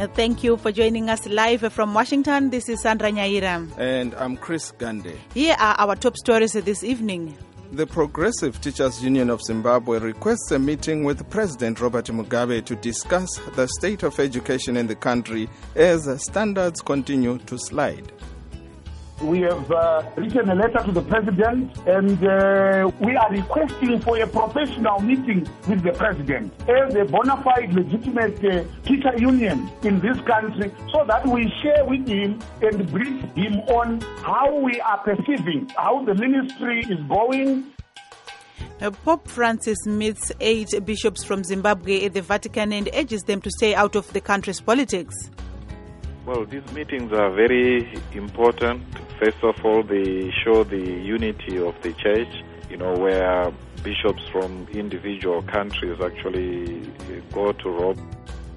Thank you for joining us live from Washington. This is Sandra Nyaira. And I'm Chris Gande. Here are our top stories this evening. The Progressive Teachers Union of Zimbabwe requests a meeting with President Robert Mugabe to discuss the state of education in the country as standards continue to slide. We have written a letter to the president, and we are requesting for a professional meeting with the president as a bona fide legitimate teacher union in this country, so that we share with him and brief him on how we are perceiving, how the ministry is going. Pope Francis meets 8 bishops from Zimbabwe at the Vatican and urges them to stay out of the country's politics. Well, these meetings are very important. First of all, they show the unity of the church, where bishops from individual countries actually go to Rome.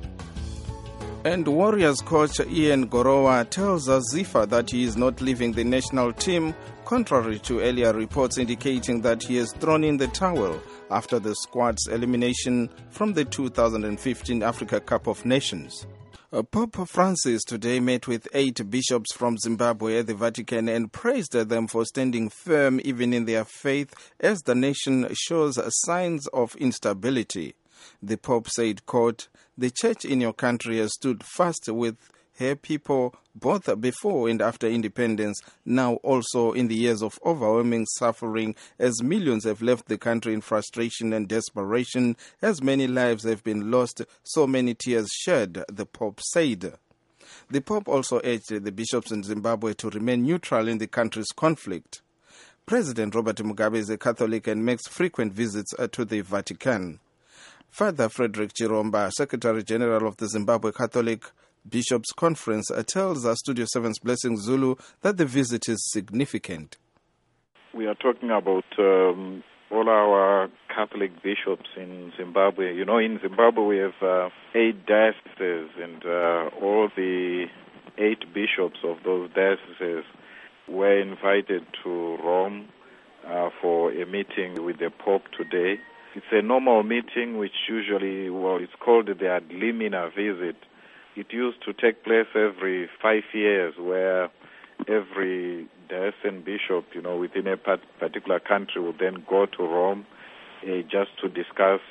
And Warriors coach Ian Gorowa tells Zifa that he is not leaving the national team, contrary to earlier reports indicating that he has thrown in the towel after the squad's elimination from the 2015 Africa Cup of Nations. Pope Francis today met with 8 bishops from Zimbabwe at the Vatican and praised them for standing firm even in their faith as the nation shows signs of instability. The Pope said, quote, "The church in your country has stood fast with her people both before and after independence, now also in the years of overwhelming suffering as millions have left the country in frustration and desperation, as many lives have been lost, so many tears shed," the Pope said. The Pope also urged the bishops in Zimbabwe to remain neutral in the country's conflict. President Robert Mugabe is a Catholic and makes frequent visits to the Vatican. Father Frederick Chiromba, Secretary General of the Zimbabwe Catholic Bishops' Conference, tells Studio 7's Blessing Zulu that the visit is significant. We are talking about all our Catholic bishops in Zimbabwe. In Zimbabwe we have 8 dioceses, and all the 8 bishops of those dioceses were invited to Rome for a meeting with the Pope today. It's a normal meeting which usually, it's called the ad limina visit. It used to take place every 5 years, where every diocesan bishop, within a particular country would then go to Rome just to discuss,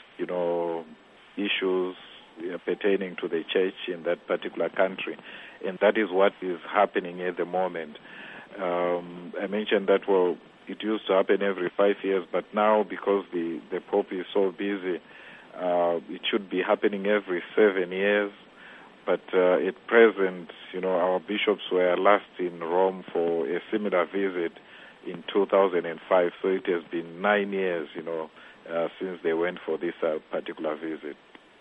issues pertaining to the church in that particular country. And that is what is happening at the moment. I mentioned that, it used to happen every 5 years, but now because the Pope is so busy, it should be happening every 7 years. But at present, our bishops were last in Rome for a similar visit in 2005. So it has been 9 years, since they went for this particular visit.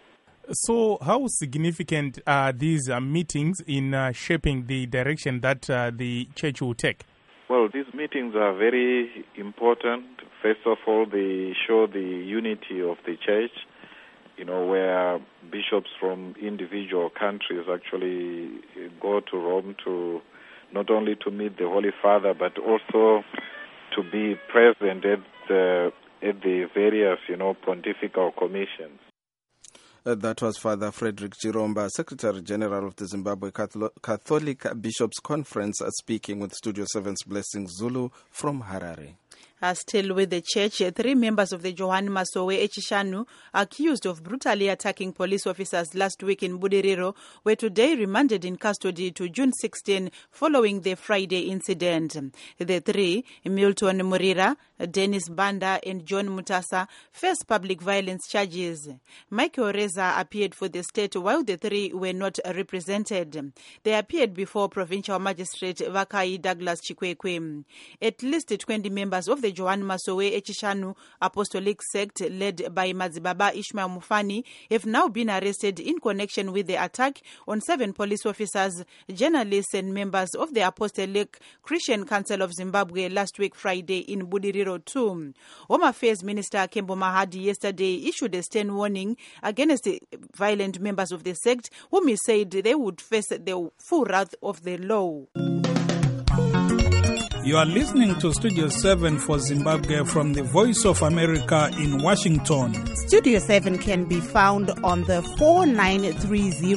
So how significant are these meetings in shaping the direction that the church will take? Well, these meetings are very important. First of all, they show the unity of the church, where bishops from individual countries actually go to Rome to not only to meet the Holy Father, but also to be present at the various, pontifical commissions. That was Father Frederick Chiromba, Secretary General of the Zimbabwe Catholic Bishops' Conference, speaking with Studio 7's Blessing Zulu from Harare. Still with the church, 3 members of the Johani Masowe Echishanu, accused of brutally attacking police officers last week in Budiriro, were today remanded in custody to June 16 following the Friday incident. The 3, Milton Murira, Dennis Banda and John Mutasa, face public violence charges. Michael Reza appeared for the state while the 3 were not represented. They appeared before Provincial Magistrate Vakai Douglas Chikwekwe. At least 20 members of the Johani Masowe Echishanu Apostolic sect led by Mazibaba Ishmael Mufani have now been arrested in connection with the attack on 7 police officers, journalists and members of the Apostolic Christian Council of Zimbabwe last week Friday in Budiriro 2. Home Affairs Minister Kembo Mahadi yesterday issued a stern warning against the violent members of the sect, whom he said they would face the full wrath of the law. You are listening to Studio 7 for Zimbabwe from the Voice of America in Washington. Studio 7 can be found on the 4930,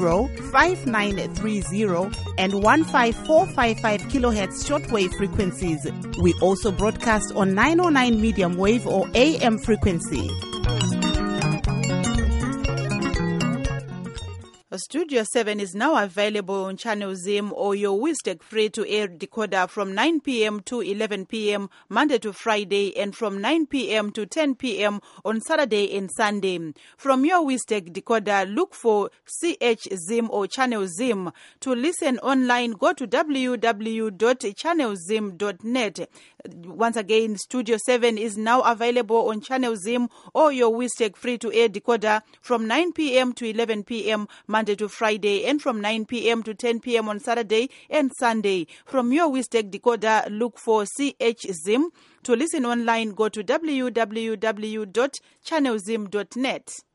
5930 and 15455 kilohertz shortwave frequencies. We also broadcast on 909 medium wave or AM frequency. Studio 7 is now available on Channel Zim or your Wistek free-to-air decoder from 9 p.m. to 11 p.m. Monday to Friday and from 9 p.m. to 10 p.m. on Saturday and Sunday. From your Wistek decoder, look for CH Zim or Channel Zim. To listen online, go to www.channelzim.net. Once again, Studio 7 is now available on Channel Zim or your Wistek free-to-air decoder from 9 p.m. to 11 p.m. Monday to Friday and from 9 p.m. to 10 p.m. on Saturday and Sunday. From your Wistek decoder, look for CH Zim. To listen online, go to www.channelzim.net.